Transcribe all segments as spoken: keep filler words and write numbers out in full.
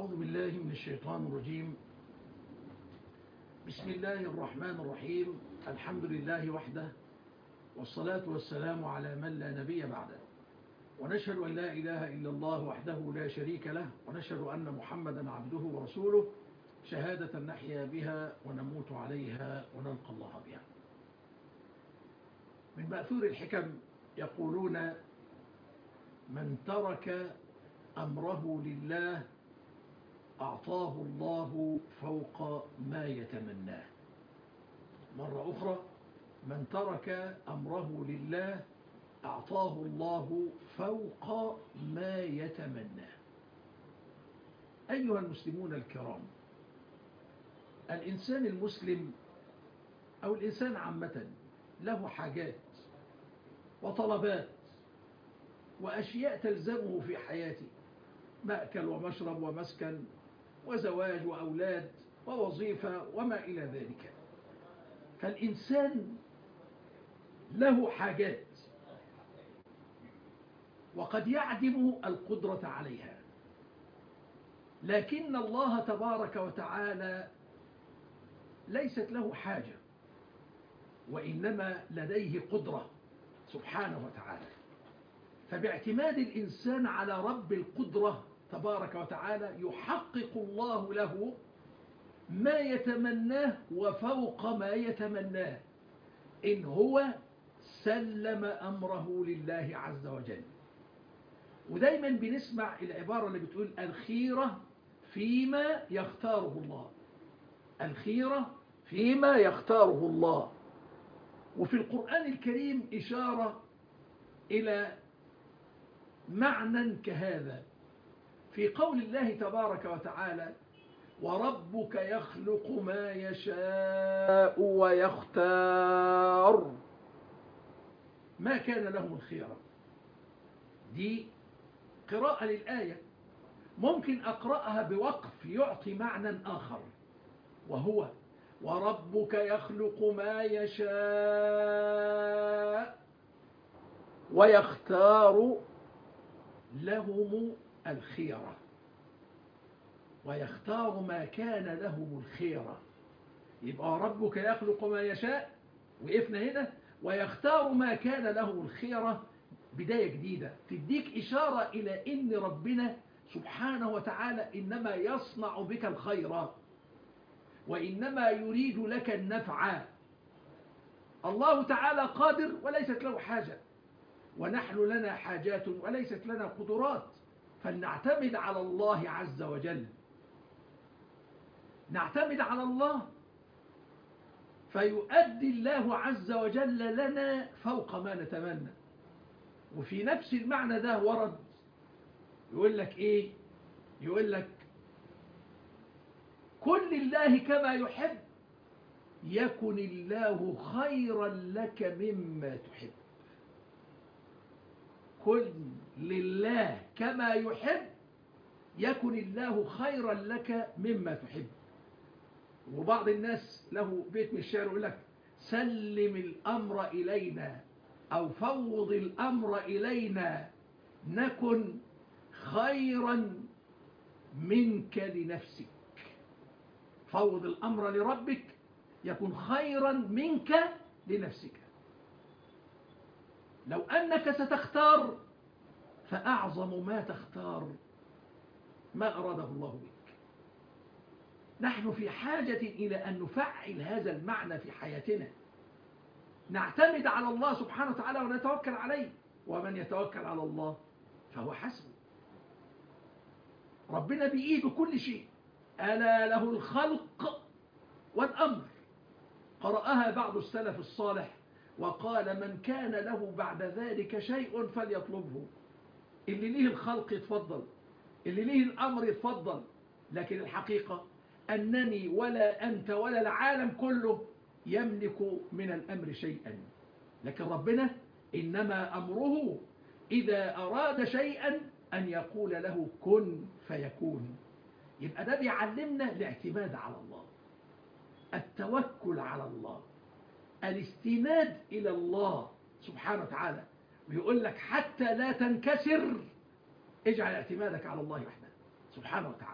أعوذ بالله من الشيطان الرجيم. بسم الله الرحمن الرحيم. الحمد لله وحده، والصلاة والسلام على من لا نبي بعده، ونشهد أن لا إله إلا الله وحده لا شريك له، ونشهد أن محمدا عبده ورسوله، شهادة نحيا بها ونموت عليها ونلقى الله بها. من مأثور الحكم يقولون: من ترك أمره لله أعطاه الله فوق ما يتمناه. مرة أخرى: من ترك أمره لله أعطاه الله فوق ما يتمناه. أيها المسلمون الكرام، الإنسان المسلم أو الإنسان عامة له حاجات وطلبات وأشياء تلزمه في حياته، مأكل ومشرب ومسكن وزواج وأولاد ووظيفة وما إلى ذلك. فالإنسان له حاجات وقد يعدم القدرة عليها، لكن الله تبارك وتعالى ليست له حاجة، وإنما لديه قدرة سبحانه وتعالى. فباعتماد الإنسان على رب القدرة تبارك وتعالى يحقق الله له ما يتمناه وفوق ما يتمناه، إن هو سلم أمره لله عز وجل. ودايما بنسمع العبارة اللي بتقول: الخيرة فيما يختاره الله، الخيرة فيما يختاره الله. وفي القرآن الكريم إشارة إلى معنى كهذا في قول الله تبارك وتعالى: وربك يخلق ما يشاء ويختار ما كان لهم الخيرة. دي قراءة للآية، ممكن أقرأها بوقف يعطي معنى آخر، وهو: وربك يخلق ما يشاء ويختار لهم الخيرة، ويختار ما كان لهم الخيرة. يبقى ربك يخلق ما يشاء، وقفنا هنا، ويختار ما كان لهم الخيرة. بداية جديدة تديك إشارة إلى إن ربنا سبحانه وتعالى إنما يصنع بك الخير، وإنما يريد لك النفع. الله تعالى قادر وليست له حاجة، ونحن لنا حاجات وليست لنا قدرات، فلنعتمد على الله عز وجل، نعتمد على الله فيؤدي الله عز وجل لنا فوق ما نتمنى. وفي نفس المعنى ده ورد يقول لك إيه؟ يقول لك: كن لله كما يحب يكن الله خيرا لك مما تحب. كن لله كما يحب يكن الله خيرا لك مما تحب. وبعض الناس له بيت من الشعر يقول لك: سلم الأمر إلينا أو فوض الأمر إلينا نكن خيرا منك لنفسك. فوض الأمر لربك يكون خيرا منك لنفسك. لو أنك ستختار فأعظم ما تختار ما أراده الله بك. نحن في حاجة إلى أن نفعل هذا المعنى في حياتنا، نعتمد على الله سبحانه وتعالى ونتوكل عليه، ومن يتوكل على الله فهو حسبه. ربنا بإيده كل شيء، ألا له الخلق والأمر. قرأها بعض السلف الصالح وقال: من كان له بعد ذلك شيء فليطلبه. اللي ليه الخلق يتفضل، اللي ليه الأمر يتفضل، لكن الحقيقة أنني ولا أنت ولا العالم كله يملك من الأمر شيئا، لكن ربنا إنما أمره إذا أراد شيئا أن يقول له كن فيكون. يبقى ده بيعلمنا الاعتماد على الله، التوكل على الله، الاستناد إلى الله سبحانه وتعالى. ويقول لك: حتى لا تنكسر اجعل اعتمادك على الله وحده سبحانه وتعالى.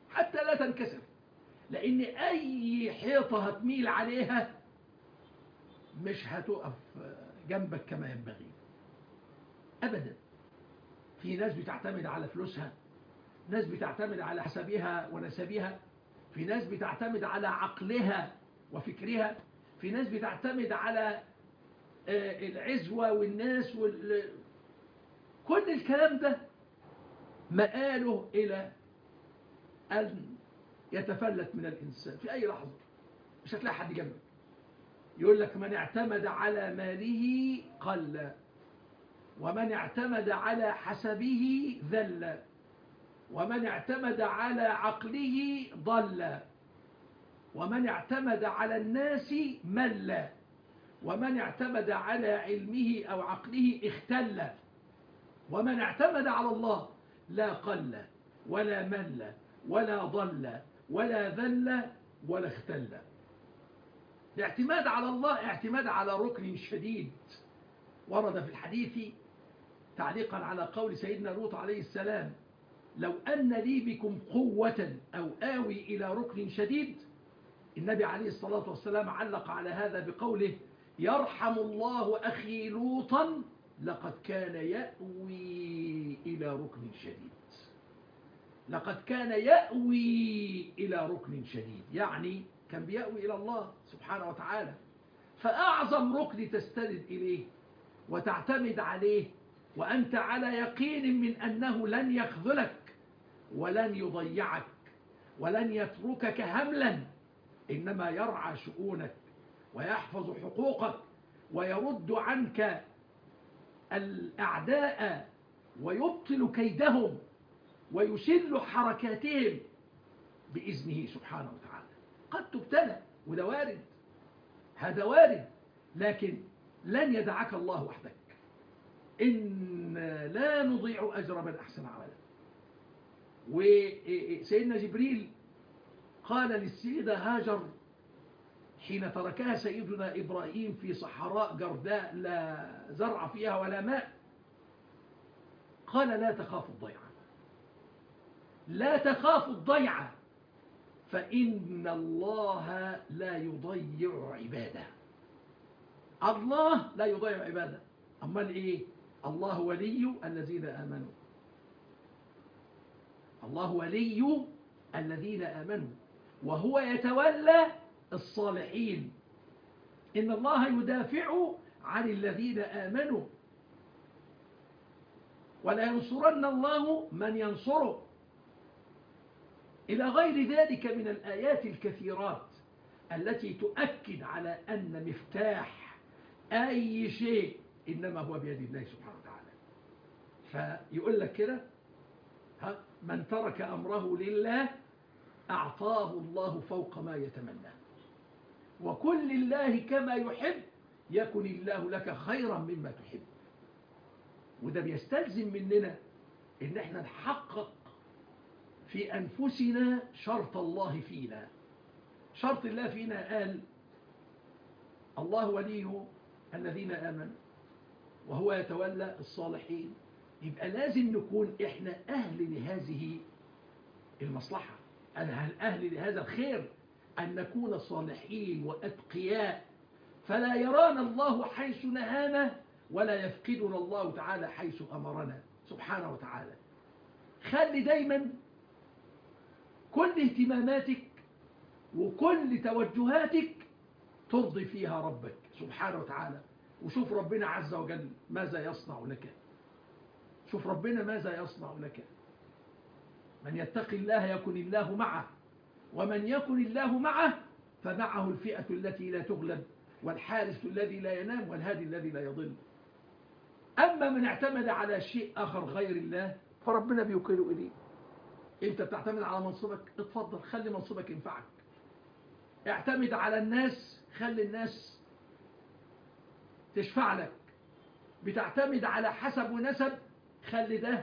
حتى لا تنكسر، لأن أي حيطة هتميل عليها مش هتقف جنبك كما ينبغي أبدا. في ناس بتعتمد على فلوسها، ناس بتعتمد على حسبها ونسبها، في ناس بتعتمد على عقلها وفكرها، في ناس بتعتمد على العزوة والناس وال... كل الكلام ده مآله إلى أن يتفلت من الإنسان في أي لحظة. مش هتلاقي حد جنبك. يقول لك من اعتمد على ماله قل، ومن اعتمد على حسبه ذل، ومن اعتمد على عقله ضل، ومن اعتمد على الناس مل، ومن اعتمد على علمه أو عقله اختل، ومن اعتمد على الله لا قل ولا مل ولا ضل ولا ذل ولا اختل. الاعتماد على الله اعتماد على ركن شديد ورد في الحديث تعليقا على قول سيدنا لوط عليه السلام: لو أن لي بكم قوة أو آوي إلى ركن شديد. النبي عليه الصلاة والسلام علق على هذا بقوله: يرحم الله أخي لوطا لقد كان يأوي إلى ركن شديد. لقد كان يأوي إلى ركن شديد، يعني كان بيأوي إلى الله سبحانه وتعالى. فأعظم ركن تستند إليه وتعتمد عليه وأنت على يقين من أنه لن يخذلك ولن يضيعك ولن يتركك هملا، إنما يرعى شؤونك ويحفظ حقوقك ويرد عنك الأعداء ويبطل كيدهم ويشل حركاتهم بإذنه سبحانه وتعالى. قد تبتلى وده وارد، هذا وارد، لكن لن يدعك الله وحدك. إن لا نضيع أجر من أحسن عملا. وسيدنا جبريل قال للسيدة هاجر حين تركها سيدنا إبراهيم في صحراء جرداء لا زرع فيها ولا ماء، قال: لا تخاف الضيعة، لا تخاف الضيعة، فإن الله لا يضيع عباده. الله لا يضيع عباده. أمال إيه؟ الله ولي الذين آمنوا. الله ولي الذين آمنوا وهو يتولى الصالحين. إن الله يدافع عن الذين آمنوا ولا ينصرن الله من ينصره، إلى غير ذلك من الآيات الكثيرات التي تؤكد على أن مفتاح أي شيء إنما هو بيد الله سبحانه وتعالى. فيقول لك كده: من ترك أمره لله أعطاه الله فوق ما يتمنى، وكن لله كما يحب يكن الله لك خيرا مما تحب. وده بيستلزم مننا إن احنا نحقق في أنفسنا شرط الله فينا. شرط الله فينا قال: الله ولي الذين آمنوا وهو يتولى الصالحين. يبقى لازم نكون إحنا أهل لهذه المصلحة، أهل لهذا الخير، أن نكون صالحين وأتقياء، فلا يرانا الله حيث نهانا ولا يفقدنا الله تعالى حيث أمرنا سبحانه وتعالى. خلي دايما كل اهتماماتك وكل توجهاتك ترضي فيها ربك سبحانه وتعالى. وشوف ربنا عز وجل ماذا يصنع لك. شوف ربنا ماذا يصنع لك. من يتق الله يكن الله معه، ومن يكن الله معه فمعه الفئة التي لا تغلب، والحارس الذي لا ينام، والهادي الذي لا يضل. أما من اعتمد على شيء آخر غير الله فربنا بيوكله إليه. أنت بتعتمد على منصبك، اتفضل خلي منصبك ينفعك. اعتمد على الناس، خلي الناس تشفع لك. بتعتمد على حسب ونسب، خلي ده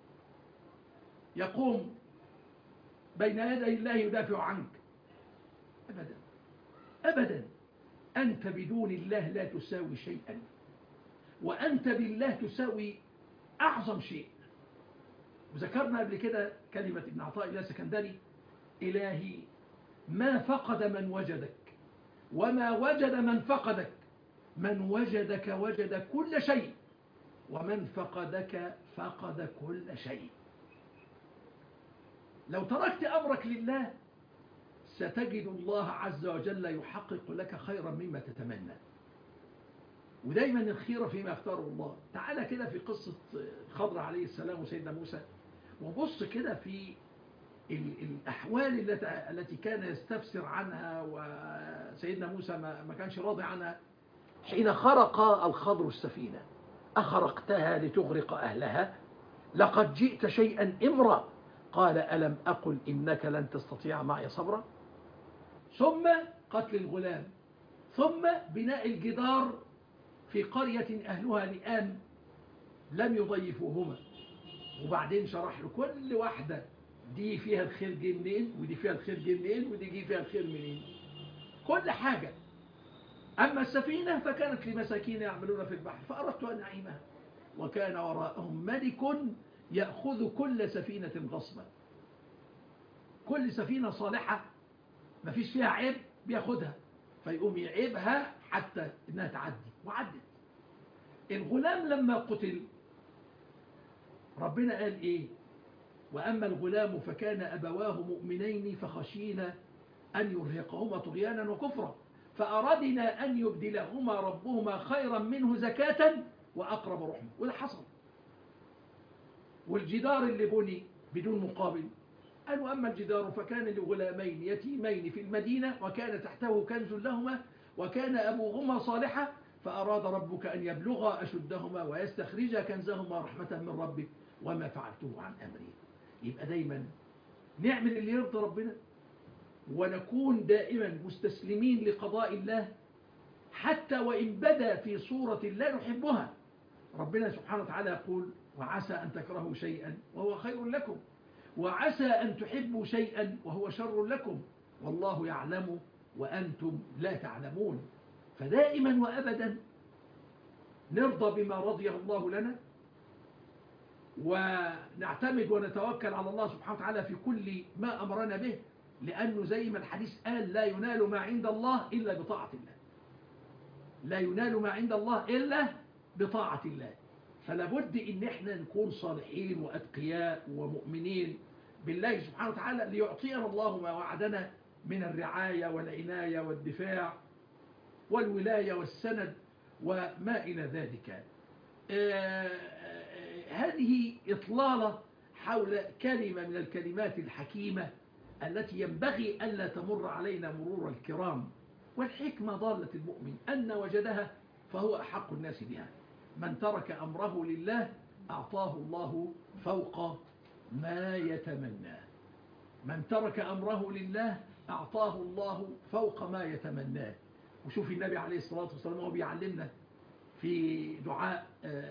يقوم بين يدي الله يدافع عنك. أبدا أبدا، أنت بدون الله لا تساوي شيئا، وأنت بالله تساوي أعظم شيء. وذكرنا قبل كده كلمة ابن عطاء الله السكندري إلهي ما فقد من وجدك وما وجد من فقدك، من وجدك وجد كل شيء ومن فقدك فقد كل شيء. لو تركت أمرك لله ستجد الله عز وجل يحقق لك خيرا مما تتمنى. ودايما الخير فيما اختاره الله. تعالى كده في قصة خضر عليه السلام وسيدنا موسى، وبص كده في الأحوال التي كان يستفسر عنها وسيدنا موسى ما كانش راضي عنها. حين خرق الخضر السفينة: أخرقتها لتغرق أهلها؟ لقد جئت شيئا إمرا. قال: ألم أقل إنك لن تستطيع معي صبرا؟ ثم قتل الغلام، ثم بناء الجدار في قرية أهلها لئام لم يضيفوهما، وبعدين شرح له كل واحدة دي فيها الخير جه منين، ودي فيها الخير جه منين، ودي جه فيها الخير منين، كل حاجة. أما السفينة فكانت لمساكين يعملون في البحر فأردت أن أعيمها، وكان وراءهم ملك يأخذ كل سفينة غصبا. كل سفينة صالحة ما فيش فيها عيب بياخدها، فيقوم يعيبها حتى إنها تعدي، وعدت. الغلام لما قتل ربنا قال إيه؟ وأما الغلام فكان أبواه مؤمنين فخشينا أن يرهقهما طغيانا وكفرا فأردنا أن يبدلهما ربهما خيرا منه زكاة وأقرب رحمة. وده حصل. والجدار اللي بني بدون مقابل قالوا: أما الجدار فكان لغلامين يتيمين في المدينة وكان تحته كنز لهما وكان أبوهما صالحا فأراد ربك أن يبلغا أشدهما ويستخرجا كنزهما رحمة من ربك وما فعلته عن أمري. يبقى دايما نعمل اللي يرضي ربنا، ونكون دائما مستسلمين لقضاء الله حتى وإن بدا في صورة لا نحبها. ربنا سبحانه وتعالى يقول: وعسى أن تكرهوا شيئا وهو خير لكم، وعسى أن تحبوا شيئا وهو شر لكم، والله يعلم وأنتم لا تعلمون. فدائما وأبدا نرضى بما رضيه الله لنا، ونعتمد ونتوكل على الله سبحانه وتعالى في كل ما أمرنا به، لأنه زي ما الحديث قال: لا ينال ما عند الله إلا بطاعة الله. لا ينال ما عند الله إلا بطاعة الله. فلابد إن احنا نكون صالحين وأتقياء ومؤمنين بالله سبحانه وتعالى ليعطينا الله ما وعدنا من الرعاية والعناية والدفاع والولاية والسند وما إلى ذلك. آه هذه إطلالة حول كلمة من الكلمات الحكيمة التي ينبغي ألا تمر علينا مرور الكرام. والحكمة ضالة المؤمن أن وجدها فهو أحق الناس بها. من ترك أمره لله أعطاه الله فوق ما يتمنى. من ترك أمره لله أعطاه الله فوق ما يتمناه. وشوف النبي عليه الصلاة والسلام وهو بيعلمنا في دعاء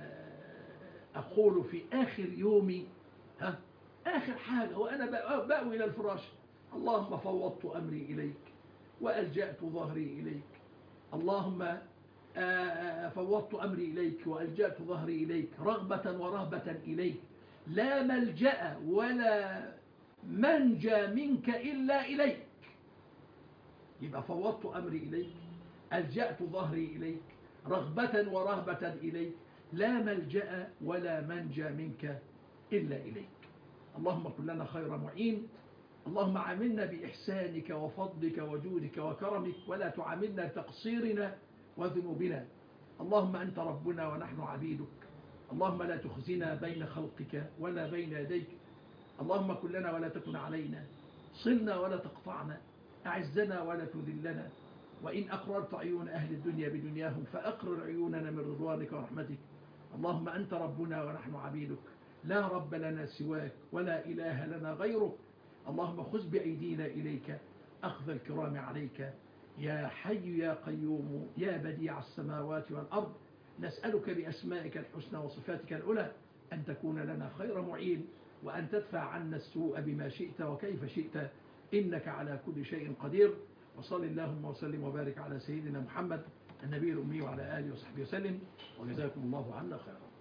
أقول في آخر يومي، ها آخر حاجة وأنا بأوي إلى الفراش: اللهم فوضت أمري إليك وألجأت ظهري إليك. اللهم فوضت أمري إليك وألجأت ظهري إليك رغبة ورهبة إليك، لا ملجأ ولا منجى منك إلا إليك. يبقى فوضت أمري إليك، ألجأت ظهري إليك، رغبة ورهبة إليك، لا ملجأ ولا منجى منك إلا إليك. اللهم كن لنا خير معين. اللهم عاملنا بإحسانك وفضلك وجودك وكرمك، ولا تعاملنا بتقصيرنا وذنوبنا. اللهم أنت ربنا ونحن عبيدك. اللهم لا تخزنا بين خلقك ولا بين يديك. اللهم كن لنا ولا تكن علينا، صلنا ولا تقطعنا، أعزنا ولا تذلنا. وإن أقررت عيون أهل الدنيا بدنياهم فأقرر عيوننا من رضوانك ورحمتك. اللهم أنت ربنا ونحن عبيدك، لا رب لنا سواك ولا إله لنا غيرك. اللهم خذ بأيدينا إليك أخذ الكرام عليك، يا حي يا قيوم يا بديع السماوات والأرض. نسألك بأسمائك الحسنى وصفاتك العلى أن تكون لنا خير معين، وأن تدفع عنا السوء بما شئت وكيف شئت، إنك على كل شيء قدير. وصل اللهم وسلم وبارك على سيدنا محمد النبي الأمي وعلى آله وصحبه وسلم، وجزاكم الله عنا خيرا.